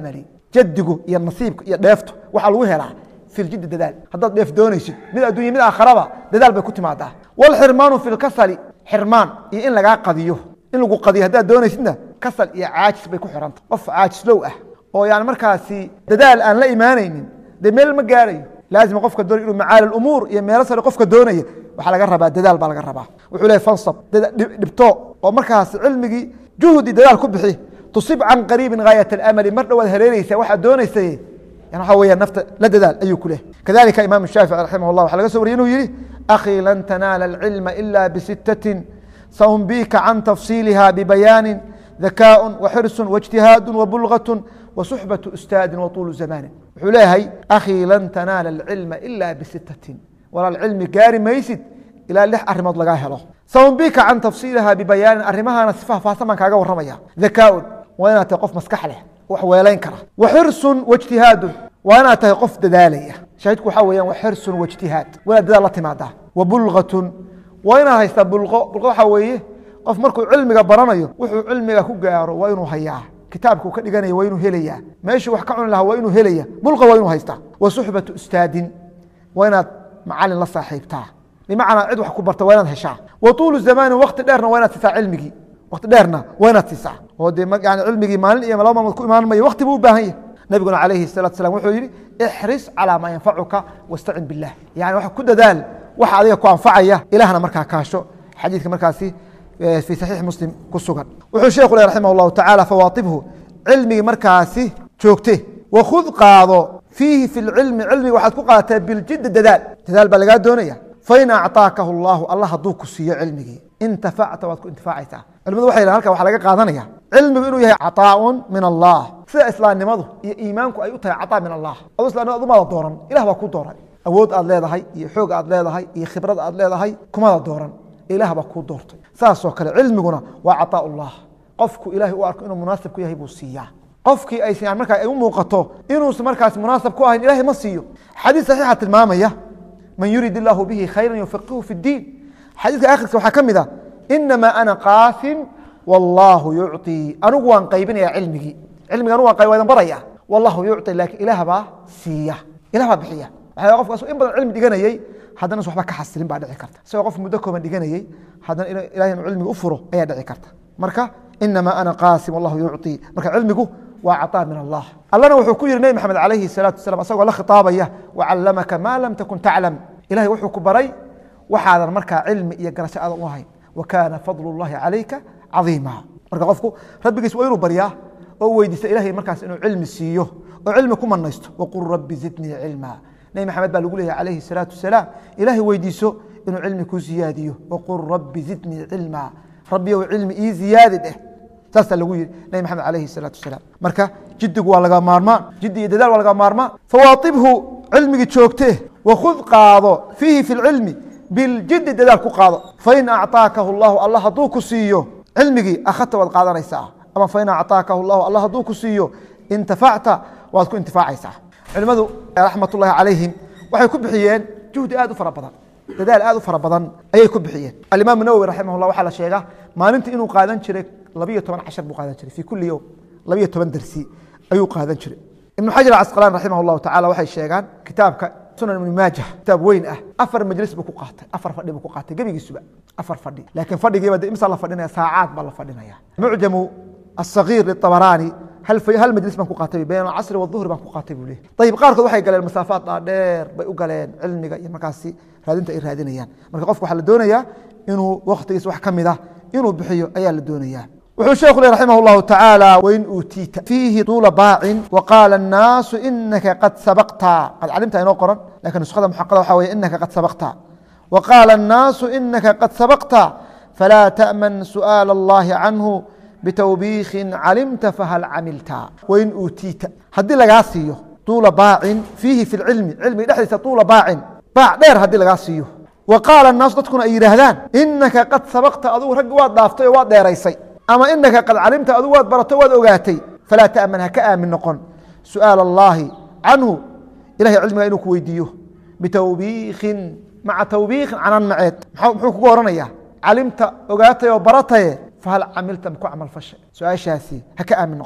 jadigu iyo nasiibku iyo dheeftu waxa lagu helaa fi ljid dadaal haddaad dheef doonaysid mid adduunya mid aakharaba dadaal bay ku timaadaa walxirmaanu fi lkasali xirmaan iyo in lagaa qadiyo in lagu qadiyo haddaad doonaysidna kasal iyo caajis bay ku xiranta qof caajislow ah oo yani markaasi dadaal aan la imaanaynin dee meel ma gaarayo laazima qofka doonay inuu macaali umuur iyo meelo sare qofka doonaya waxaa laga rabaa dadaal baa laga rabaa wuxuu leeyahy fansab dhibto oo markaas cilmigii juhdi dadaal ku bixi tusib can qariibin gaayat alamali mar dhowaad haleelaysa waxaad doonaysay yani waxa weeyaan nafta la dadaal ayuu ku leeyahy kadalika imaam shaafici raximah allah waxaa laga soo wariyay inuu yihi akhii lan tanaala alcilma ila bisittatin saumbika can tafsiiliha bibayaanin ذكاء وحرص واجتهاد وبلغة وصحبة أستاذ وطول زمان wuxuu leeyahay أkhي لن تناaل العلم إلا بستة ولا العلم gaari maysid ilaa لح arimood lagaa helo saumbika can تفصيلha بbayaanin arimahana si فahفaahsan baan kaaga waramaya ذكاء waa inaad tahay qof maskax leh wax weelayn kara وxirص واجتiهاad waa inaad tahay qof dadaalaya shahidku waxaa weeyaan وxirص واجتiهاad waa inaad dadaal la timaadaa وبulغة waa inaad haystaa bulqo bulqo waxaa weeye qof markuu cilmiga baranayo wuxuu cilmiga ku gaaro waa inuu hayaa kitaabka uu ka dhiganayo waa inuu helayaa meeshuu wax ka cuni lahaa waa inuu helaya bulqa waa inuu haystaa wa suxbatu ustaadin waa inaad macalin la saaxiibtaa bimacnaa cid wax ku barta waa inaad heshaa wa tuulu zamaanin wakti dheerna waa inaad siisaa cilmigii wakti dheerna waa inaad siisaa oo dee yani cilmigii maalin iyo laba maalmood ku imaan mayo wakti buu u baahan yahay nabiguna calayhi salatu salam wuxuu yidhi ixris calaa maa yanfacuka wastacin billah yani wax ku dadaal waxa adiga ku anfacaya ilahna markaa kaasho xadiidka markaasi في صحيح مسلم ku sugan wuxuu sheekhu leh raximah الlahu taعalى fawaatibhu cilmigii markaasi joogte wakhud qaado fiihi fi اlcilmi cilmiga waxaad ku qaadataa biljid dadaal dadaal baa lagaa doonaya fain acطaakahu اllahu allah hadduu ku siiyo cilmigii intafacta waad ku intifaacaysaa culimadu waxay dhahan halka waxaa laga qaadanaya cilmigu inuu yahay caطaaءun min allah sida islaamnimadu iyo iimaanku ay u tahay caطaa min allah adu islamnimada adumaada dooran ilah baa ku dooran awood aad leedahay iyo xoog aad leedahay iyo khibrad aad leedahay kumada dooran ilah baa kuu doortay saasoo kale cilmiguna waa caطaa ullah qofku ilahay u arko inuu munaasib ku yahay buu siiyaa qofkii aysan markaa ay u muuqato inuusan markaas munaasab ku ahayn ilahay ma siiyo xadiis saxiixa tilmaamaya man yurid illahu bihi khayra yufaqihu fi اdiin xadiiska akhirkiisa waxaa ka mid a inamaa ana qaasim wallaahu yucطii anigu waan qaybinaya cilmigii cilmiga anigu waan qayb waadan baraya wallahu yucطi laakiin ilaah baa siiya ilah baa bixiya waxaa qofkaas in badan cilmi dhiganayay haddana waxba ka xasilin baa dhici karta isagoo qof muddo kooban dhiganayay haddana ilahay inuu cilmiga u furo ayaa dhici karta marka inamaa ana qaasim wallahu yucطii marka cilmigu waa caطaa min allah allana wuxuu ku yihi nebi maxamed calayhi الsalaatu wasalam asagoo la khitaabaya wacallamaka maa lam takun taclam ilahay wuxuu ku baray waxaadan markaa cilmi iyo garasho aadan u ahayn wa kaana fadl اllahi calayka cadiima marka qofku rabbigiis waa inuu baryaa oo weydiista ilahay markaas inuu cilmi siiyo oo cilmi ku manaysto waqul rabbi zidnii cilma nebi maxamed baa lagu leeyahy calayhi الsalaatu wasalaam ilaahay weydiiso inuu cilmi ku ziyaadiyo waqul rabbi zidnii cilma rabbiyow cilmi ii ziyaadi dheh saasaa lagu yihi nebi maxamed calayhi الsalaatu wasalaam marka jiddigu waa laga maarmaan jiddi iyo dadaal waa laga maarmaan fawaatibhu cilmigii joogtee wakhud qaado fiihi fi اlcilmi biljiddi dadaal ku qaado fain acطaakahu اllahu allah hadduu ku siiyo cilmigii akhadta waad qaadanaysaa ama fain acطaakahu اllahu allah hadduu ku siiyo intafacta waad ku intifaacaysaa culimadu raxmat ullahi calayhim waxay ku bixiyeen juhdi aad u fara badan dadaal aad u fara badan ayay ku bixiyeen alimaam nawowi raximah llah waxaa la sheegaa maalintii inuu qaadan jiray labiyo toban cashar buu qaadan jiray fii kuli yowm labiyo toban dersi ayuu qaadan jiray ibnu xajar acasqalaan raximah llahu tacala waxay sheegaan kitaabka sunan ibnu maajah kitaab weyn ah afar majlis buu ku qaatay afar fadhi buu ku qaatay gebigiisuba afar fadhi laakiin fadhigiiba de imsaa la fadhinaya saacaad baa la fadhinaya mucjamu asagiir litabaraani hal majlis baan ku qaatay bayn alcasri waduhri baan ku qaatay buu leeyahy ayib qaarkood waxay galeen masaafaad dhaadheer bay u galeen cilmiga iyo markaasi raadinta ay raadinayaan marka qofka waxaa la doonayaa inuu waktigiis wax ka mid ah inuu bixiyo ayaa la doonayaa wuxuu sheekhu leh raximah اllahu tacaala wain uutiita fiihi tuula baacin waqaala الnaasu inaka qad sabaqta qad calimta inoo qoran lakin nuskhada muxaqada waxa weye inaka qad sabaqta waqaala الnaasu inaka qad sabaqta falaa taأman su'aala اllahi canhu bitawbiikin calimta fahal camilta wain uutiita haddii lagaa siiyo tuula baacin fiihi fi lcilmi cilmiga dhexdiisa tuula baacin baac dheer haddii lagaa siiyo wa qaala الnaasu dadkuna ay yidhaahdaan inaka qad sabaqta adigu raggi waad dhaaftay oo waad dheeraysay ama inaka qad calimta adigu waad barato waad ogaatay falaa taأman ha ka aamin noqon su'aal اllahi canhu ilahay cilmiga inuu ku weydiiyo bitawbiikin maca tawbiikin canan maceed muxuu kugu oranaya calimta ogaatay oo barataye fahal camilta maku camal fashay su-aashaasi ha ka aamin noqon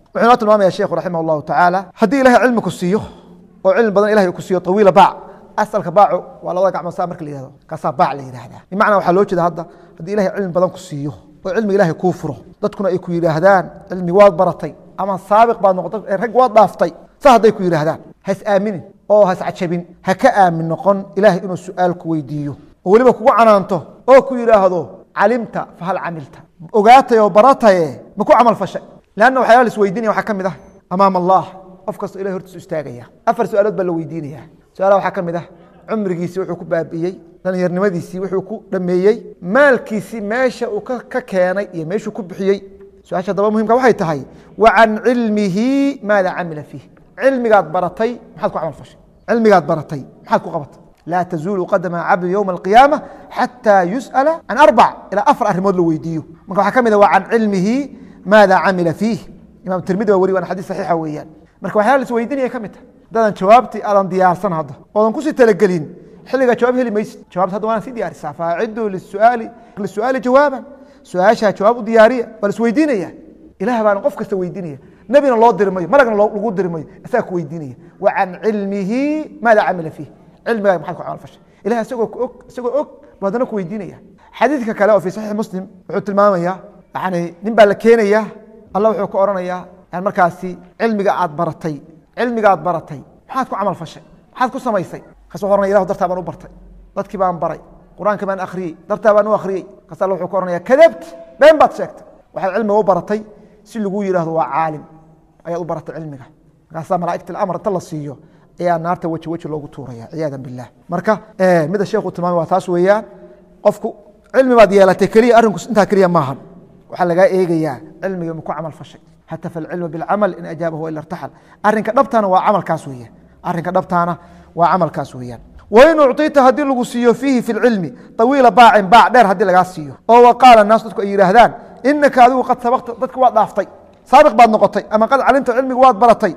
wuxuu noo tilmaamaya sheekhu raximah allahu tacaala haddii ilahay cilmi ku siiyo oo cilmi badan ilahay ku siiyo tawiila baac asalka baacu waa labada gacmood saa marka la yihahdo kaasaa baac la yidhahdaa bimacnaa waxaa loo jeeda hadda haddii ilahay cilmi badan ku siiyo oo cilmiga ilahay kuu furo dadkuna ay ku yidhaahdaan cilmi waad baratay ama saabiq baad noqotay rag waad dhaaftay saa hadday ku yidhaahdaan ha is aaminin oo ha is cajabin ha ka aamin noqon ilahay inuu su-aal ku weydiiyo oo weliba kugu canaanto oo ku yidhaahdo calimta fahal camilta ogaatay oo barataye ma ku camal fashay lanna waxyaala la isweydiinaya waxaa ka mid ah amaam allah qof kasta ilahay hortiisu istaagaya afar su-aalood baa la weydiinaya su-aalaha waxaa ka mid ah cumrigiisii wuxuu ku baabi'iyey dhalinyarnimadiisii wuxuu ku dhameeyey maalkiisii meesha uu ka keenay iyo meeshuu ku bixiyey su-aasha daba muhimka waxay tahay wa can cilmihi maada camila fiih cilmigaad baratay maxaad ku camal fashay cilmigaad baratay maxaad ku qabatay laa tazuulu qadama cabdi yowma alqiyaama xataa yus'ala can arbac ilaa afar arrimood la weydiiyo marka waxaa ka mid ah wa can cilmihi maada camila fiih imam tirmidi waa weri waana xadiis saxiixa weeyaan marka waxyaala la isweydiinaya ka mid tahay haddaadan jawaabtii aadan diyaarsan hadda oodan kusii talagelin xilligaa jawaab heli maysid jawaabta hadda waana sii diyaarisaa faaciduu lisuaali lisu'aali jawaaban su-aashaa jawaab u diyaariya waa la isweydiinaya ilaah baana qof kasta weydiinaya nebina loo diri mayo malagna lagu diri mayo isagaa ku weydiinaya wa can cilmihi maada camila fiih cilmigaaga maxaad ku camal fashay ilaah isagoo ku og isagoo og buu haddana ku weydiinaya xadiidka kale oo fi saxiix muslim wuxuu tilmaamaya yani nin baa la keenaya allah wuxuu ka oranayaa yani markaasi cilmiga aad baratay cilmiga aad baratay maxaad ku camal fashay maxaad ku samaysay kaas wuxuu oranaya ilahu dartaa baan u bartay dadkii baan baray qur-aanka baan akhriyey dartaa baan u akhriyey kaas alla wuxuu ka oranaya kadabt been baad sheegtay waxaad cilmiga u baratay si lagu yidhaahdo waa caalim ayaad u baratay cilmiga markaasaa malaa'igta alamr inta la siiyo ayaa naarta weji weji loogu tuuraya ciyaada bilah marka mida sheekhu tilmaamay waa taas weeyaan qofku cilmi baad yeelatay keliya arrinku intaa keliya maahan waxaa lagaa eegayaa cilmiga ma ku camal fashay hatafa alcilma bilcamal in ajaabahu ila irtaxal arrinka dhabtaana waa camalkaas weeyaan arrinka dhabtaana waa camalkaas weeyaan wain ucطita haddii lagu siiyo fiihi fi lcilmi طawiila baacin baac dheer haddii lagaa siiyo oo waqaala naas dadku ay yidhaahdaan inaka adigu qad sabaqta dadka waad dhaaftay saabiq baad noqotay ama qad calimta cilmiga waad baratay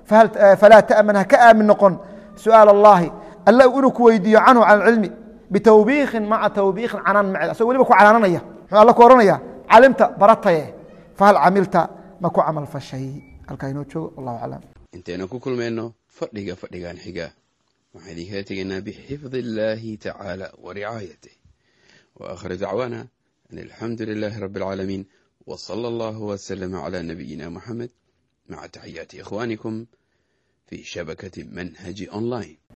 falaa ta'man ha ka aamin noqon su'aal allahi alla inuu ku weydiiyo canhu can cilmi bitawbiikin maca tawbiikin canaan maceed asagoo weliba ku canaananaya muxuu alla ku ohanaya calimta barataye fahal camilta ma ku camal fashay halkaa inoo joogo wallahu aclam intaynu ku kulmayno fadhiga fadhigan xiga waxaan idinkala tegaynaa bixifdi illaahi tacaala wa ricaayatih wa akhir dacwaana an alxamdu lilaahi rabbi alcaalamiin wa sala allahu wasalama calaa nabiyina muxamed maca taxiyaati ikhwaanikum fi shabakati manhaji online.